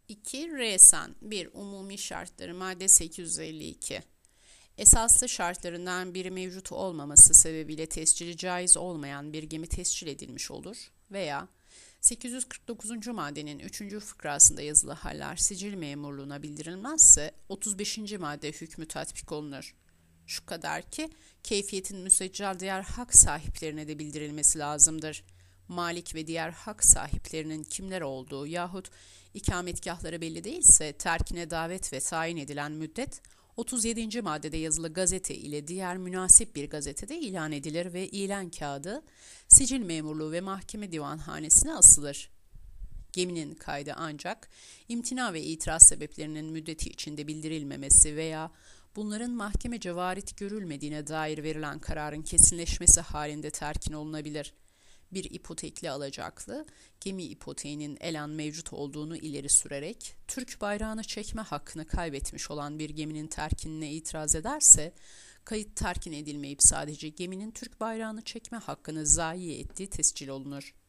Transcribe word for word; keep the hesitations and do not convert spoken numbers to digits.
iki. Resen bir. Umumi şartları madde sekiz yüz elli iki. Esaslı şartlarından biri mevcut olmaması sebebiyle tescili caiz olmayan bir gemi tescil edilmiş olur veya sekiz yüz kırk dokuzuncu maddenin üçüncü fıkrasında yazılı haller sicil memurluğuna bildirilmezse otuz beşinci madde hükmü tatbik olunur. Şu kadar ki keyfiyetin müseccel diğer hak sahiplerine de bildirilmesi lazımdır. Malik ve diğer hak sahiplerinin kimler olduğu yahut ikametgahları belli değilse terkine davet ve tayin edilen müddet otuz yedinci maddede yazılı gazete ile diğer münasip bir gazetede ilan edilir ve ilan kağıdı sicil memurluğu ve mahkeme divanhanesine asılır. Geminin kaydı ancak imtina ve itiraz sebeplerinin müddeti içinde bildirilmemesi veya bunların mahkemece varit görülmediğine dair verilen kararın kesinleşmesi halinde terkin olunabilir. Bir ipotekli alacaklı, gemi ipoteğinin elan mevcut olduğunu ileri sürerek, Türk bayrağını çekme hakkını kaybetmiş olan bir geminin terkinine itiraz ederse, kayıt terkin edilmeyip sadece geminin Türk bayrağını çekme hakkını zayi ettiği tescil olunur.